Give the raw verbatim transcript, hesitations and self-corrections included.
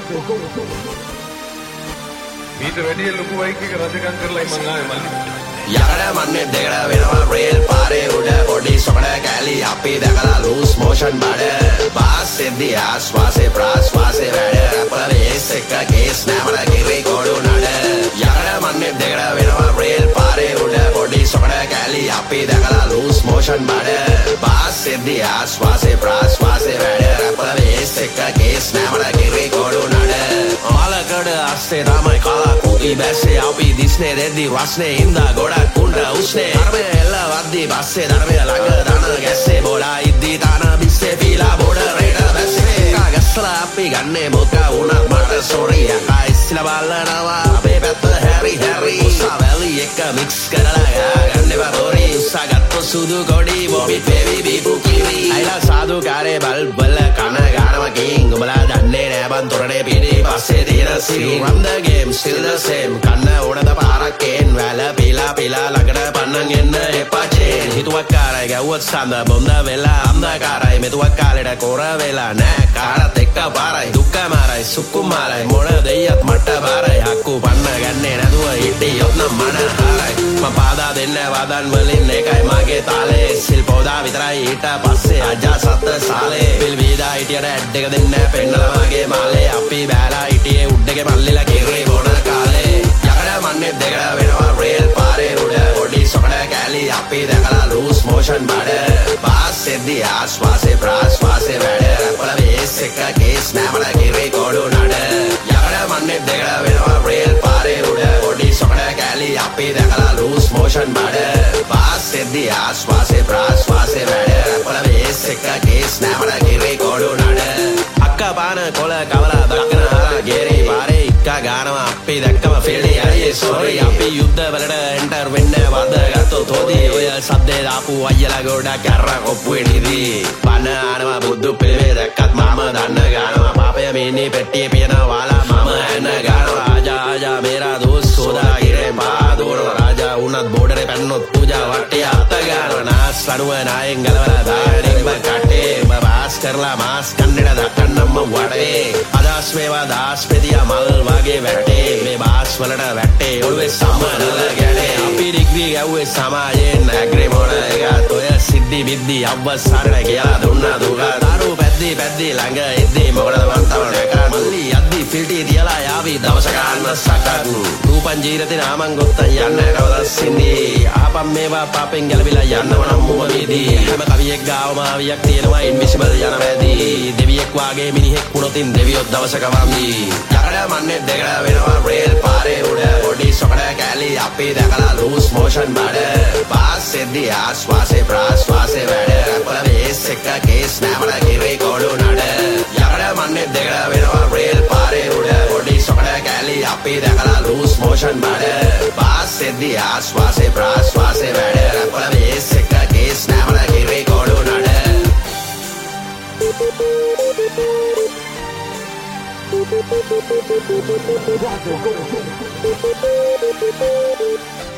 මීට වැඩිය ලොකු බයික් එක රජකම් කරලා මං ආවේ මල්ලි. යකඩ මන්නේ දෙකඩ වෙනවා රේල් පාරේ උඩ පොඩි සොකඩ කැලි අපි දැකලා ලූස් මෝෂන් බඩ බාස් එද්දි ආස්වාසේ ප්‍රාස්වාසේ වැඩ රැපල වේස් එක කේස් නෑමල කිරි කොඩු නඩ යකඩ මන්නේ දෙකඩ වෙනවා රේල් පාරේ උඩ පොඩි සොකඩ කැලි අපි දැකලා ලූස් මෝෂන් බඩ බාස් එද්දි ආස්වාසේ ප්‍රාස්වාසේ වැඩ රැපල වේස් එක කේස් නෑමල කිරි කොඩු නඩ මලකඩ අස්සේ තමයි කලා කුටි බැස්සේ අපි දිස්නේ දෙද්දි රස්නේ හින්දා ගොඩක් කුණ්ඩ උස්නේ ධර්මය එල්ල වද්දි බස්සේ ධර්මය ළඟ දන ගැස්සේ බොලා ඉද්දි තන බිස්සේ පීලා බොඩ රේඩ බැස්සේ කා ගැස්සලා අපි ගන්නේ මොකා වුණත් මට සෝරි යකා ඉස්සලා බලනවා අපේ පැත්ත හැරි හැරි උසා වැලි එක මික්ස් කරලා ගන්න බරෝරි උසාගත්තු සුදු කොඩි බොබි බේබි බීපු කිවි අයිලා සාදු කාරේ බල් බල කන ගානවා කිං උඹලා දන්නේ නෑ බන් තොරනේ පිටි පස්සේ තියෙන සිල් run the game still the same කන්න ඕනද පාරක්කෙන් වැල පිලා පිලා ළඟට පන්නන් එන්න එපා චේන් හිතුවක් කාරයි ගැව්වොත් සඳ බොඳ වෙලා අන්ධකාරයි මෙතුවක් කාලෙට කොර වෙලා නෑ කාටත් එක්ක පාරයි දුක්ඛ මාරයි සුකුමාරයි මොන දෙයියත් මට බාරයි හක්කු පන්න ගන්නේ නැතුව හිටියොත් නම් මන හරයි මම පාදා දෙන්න වදන් වලින් එකයි මගේ තාලේ සිල් පොදා විතරයි ඊට පස්සේ අජා සත්ත සාලේ පිල් වීදා හිටියට ඇඩ් එක දෙන්න පෙන්නලා මගේ මාලේ අපි බෑලා හිටියේ උඩගේ මල්ලිලා කිරේ බොන කාලේ යකඩ මන්නේ දෙකඩ වෙනවා රේල් පාරේ උඩ පොඩි සොකඩ කැලි අපි දැකලා ලූස් මෝෂන් බඩ බාස් එද්දි ආස්වාසේ ප්‍රාස්වාසේ වැඩ රැපල වේස් එක කේස් නෑමල කිරේ කොඩු නඩ යකඩ මන්නේ දෙකඩ වෙනවා රේල් පාරේ උඩ පොඩි සොකඩ කැලි අපි දැකලා ලූස් මෝෂන් බඩ බාස් එද්දි ආස්වාසේ ප්‍රාස්වාසේ වැඩ රැපල වේස් එක කේස් නෑමල කිරේ කොඩු නඩ අක්කා පාන කොල කවලා දක්කන හරා ගේරේ පාරේ ඉක්කා ගානවා අපි දැක්කම ෆෙල්ඩි අයියේ සෝරි අපි යුද්ධ වලට එන්ටර් වෙන්න වදගත්තොත් හොදි ඔය සද්දේ දාපු අයියලා ගොඩක් කැරා කොප්පුවේ නිදි පන ආනවා බුදු පිළිවේ දැක්කත් මම දන්න ගානවා පාපය මිනි පෙට්ටියේ පියන වාලා මම එන්න ගානවා ආජා ආජා මේරා දෝස් සෝදා ගිරේ පාදෝර රාජා උනත් බෝඩරේ පැන්නොත් පූජා වටේ අත ගානවා නාස් ලනුව නායෙන් ගලවලා දානෙම කටේ බාස් කරලා මාස් කන්නේට දක්කන්නම්ම වඩේ අදාස් මේවා දාස් පෙදියා මල් වගේ වැටේ මේ බාස් වලට වැටේ ඔළුවේ සමනල ගැලේ අපි ඩිග්‍රී ගැව්වේ සමාජයෙන් ඇග්‍රේ මොන එකත් ඔය සිද්ධි බිද්දි අවසරණ කියලා දුන්නා දුකා දරු පැද්දි පැද්දි ළඟ එද්දි මොකටද මං තවන එක මල්ලි යද්දි ෆිල්ටි තියලා යාවි දවස ගන්න සකන් රූපන් ජීවිතේ නාමන් ගොත්තන් යන්න කවදස් ඉන්නේ ආපම් මේවා පාපෙන් ගැලවිලා යන්නව නම් මුව වේදී හැම කවියෙක් ගාවම ආවියක් තියෙනවා ඉන්විසිබල් යන වැදී දෙවියෙක් වාගේ මිනිහෙක් වුණොතින් දෙවියොත් දවසක වම්දි යකඩ මන්නේ දෙකඩ වෙනවා රේල් පාරේ උඩ පොඩි සොකඩ කැලි අපි දැකලා ලූස් මෝෂන් බඩ බාස් එද්දි ආස්වාසේ ප්‍රාස්වාසේ වැඩ රැපල වේස් එක කේස් නෑමල කිරේ කොඩු නඩ යකඩ මන්නේ දෙකඩ වෙනවා රේල් පාරේ උඩ පොඩි සොකඩ කැලි අපි දැකලා ලූස් මෝෂන් බඩ බාස් එද්දි ආස්වාසේ ප්‍රාස්වාසේ වැඩ රැපල වේස් එක කේස් නෑමල කිරේ කොඩු නඩ Rock and roll.